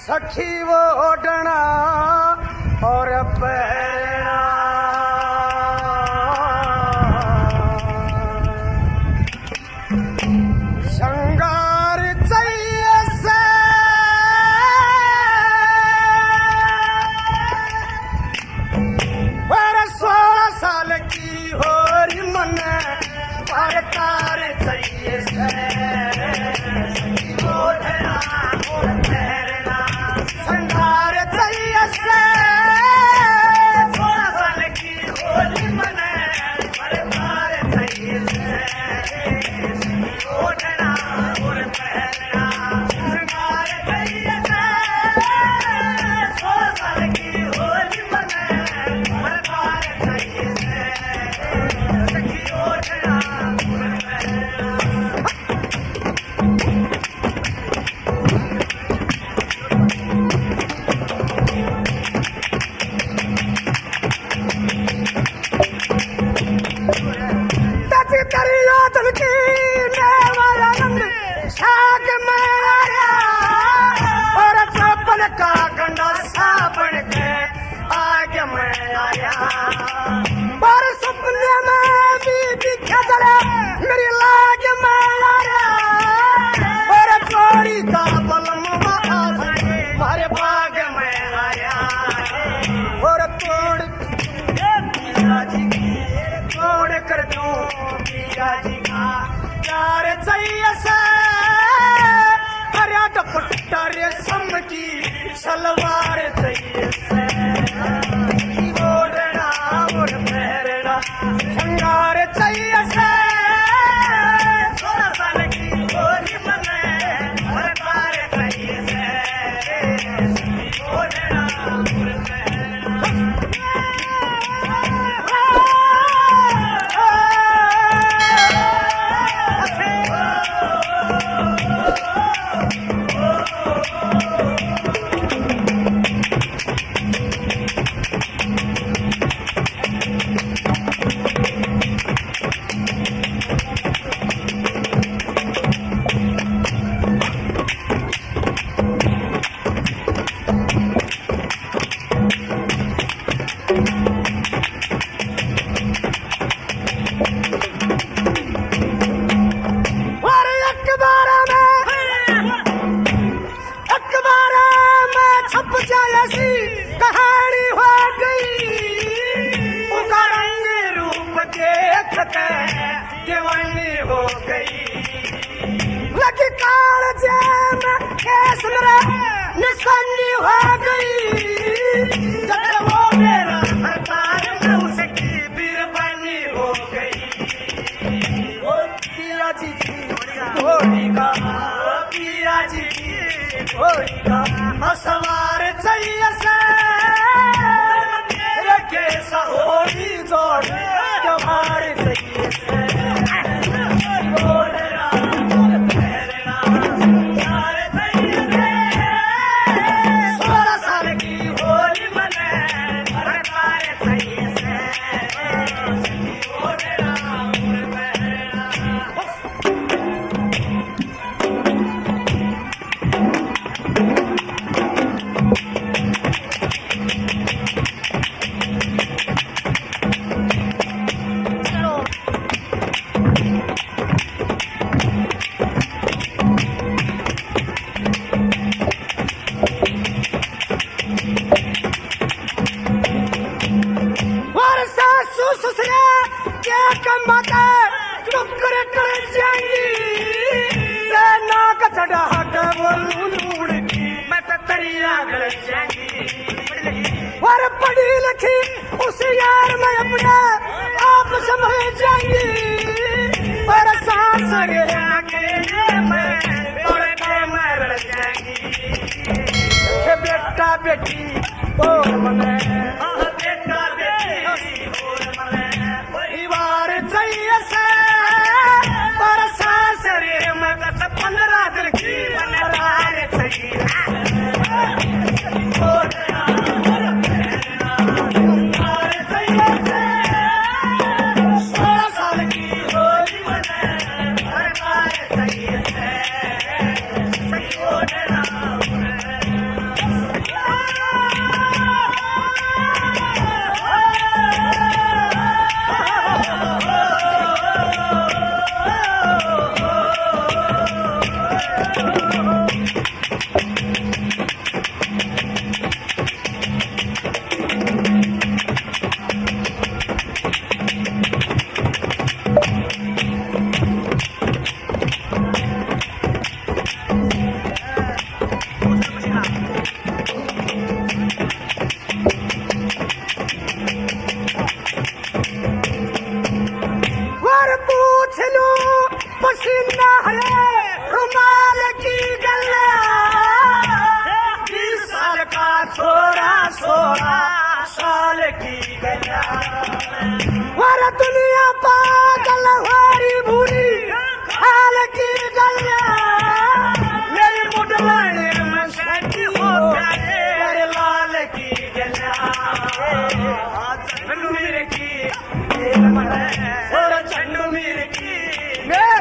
सखी वो ओढ़ना और पहनना श्रृंगार चाहिए से पर 16 साल की हो री मन पर तार चाहिए से सखी ओढ़ना और पहनना श्रृंगार चाहिए से 16 साल की होली मन पर तार चाहिए से सखी ओढ़ना और पहनना श्रृंगार चाहिए से 16 साल की होली मन पर तार चाहिए से सखी ओढ़ना और पहनना तजी करियो तुलकी मेरा रंग साग में आया और चप्पल का गंडा साबन के आगे में आया पर सपने में भी दिखे जरा मेरी लाग में आया और चोरी का बलम मारे बाग में आया और तोड़ पिया जी की तोड़ कर दूं पिया जी का प्यार चाहिए से हरा दुपट्टा रेशम की सलवार चाहिए से ओढ़ना और पहनना श्रृंगार चाहिए से 16 साल की होली मन और तार चाहिए से ओढ़ना और छप जाए ऐसी कहानी हो गई उनका रंग रूप देख के दीवानी हो गई लगी काल जैम केस मेरा निशानी हो गई जब वो मेरा हरतार में उसकी बीरबानी हो गई ओ पिया जी की घोड़ी का पिया जी की घोड़ी का सवार चाहिए से रखे सहोरी जोड़ जवार चाहिए से ओढ़ना और पहनना श्रृंगार चाहिए से 16 साल की होली मन पर तार चाहिए से ओढ़ना और पहनना और पढ़ी लिखी उस यार में अपने आप समझ जाएंगी और सांस मर जाएंगी बेटा बेटी और मने बेटा बेटी और मने परिवार चाहिए से और सांस में 15 दिन की बनरार चाहिए मेरे